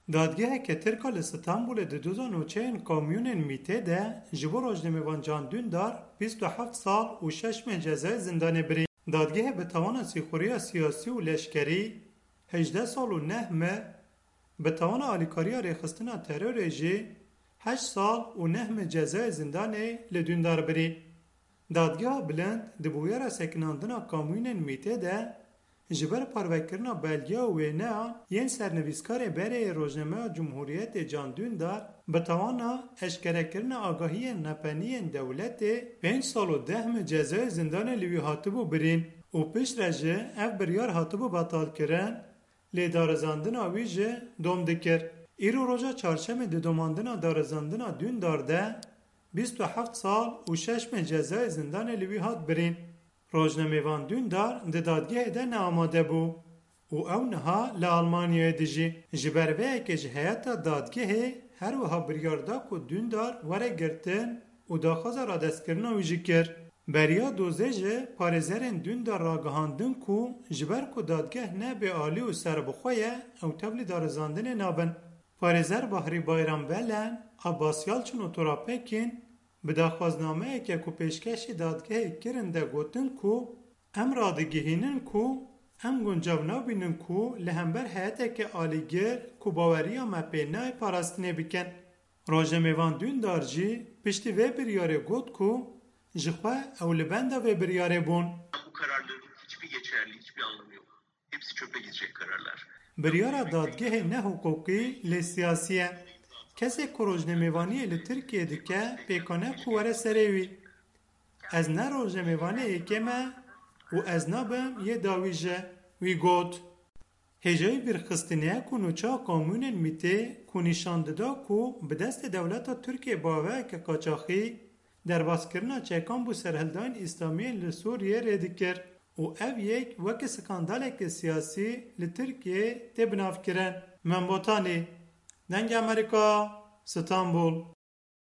دادگاه که ترکا لستانبول د 2004 کامیونن میته ده جبو روزنامه‌وان جان dündar 27 سال و 6 ماه جزای زندان بری. دادگاه به توان سیخوری سیاسی و لشکری 18 سال و 9 ماه به توان آلیکاری ریخستنا ترور جی 8 سال و 9 ماه جزای زندان لدündar بری. دادگاه بلند دبویر سکناندنا کامیونن میته ده جبر پاروکرنا بلگیا و وینا ین سرنویسکار بره روزنامه جمهوریت جان dündar به توانا اشکره آگاهی نپنی دولت 5 سال و 10 ماه جزای زندان لیوی هاتبو برین و پیش رجه اف بریار هاتبو بطال کرن لی دارزاندنا ویجه دوم دکر. ایرو روژا چارشم دوماندنا دارزاندنا dündar ده 27 سال و 6 ماه جزای زندان لیوی هات برین. روزنامه‌وان dündar د دادگاه ده ناماده بو و او نها لآلمانیای دجی جبروه که جهیتا دادگاه هر وها بریاردا که dündar وره گرتن و داخوزا را دست کرنا ویجی کر. بریا دوزه جه پارزرین dündar را گهاندن که جبر که دادگاه نه به آلی و سر بخواه او تبلی دارزاندن نابن. پارزر بحری بایران بلن عباسیال چون و تراپکین به داخوازنامه که پیشکشی دادگاه کرنده گوتن کو ام رادگیهینن کو ام گنجاو نابینن کو لهمبر حیاته که آلیگر کو باوریا مپینای پاراستنه بکن. روزنامه‌وان dündar جی پشتی و بریاره گوت کو جخواه اولبنده و بریاره بون. Bu kararların hiçbir geçerli, hiçbir anlamı yok. Hepsi çöpe gidecek kararlar. بریاره دادگاه نه حقوقی لی سیاسیه. کسی که روزنامه‌وانی لی ترکیه دکه پیکانه کواره سریوی. از نه روزنامه‌وانی ایکمه و از نابم یه داویجه وی گوت. هجای برخستنیه که نوچا کامونن میته که نشانده دا که به دست دولت ترکیه باوه که قاچاقی در باسکرنا چکان بو سرهلدان اسلامی لسوریه ریدکر و او یک وک سکاندالک سیاسی لترکیه تبناف کرن. من بوتانی دنگ امریکا ستانبول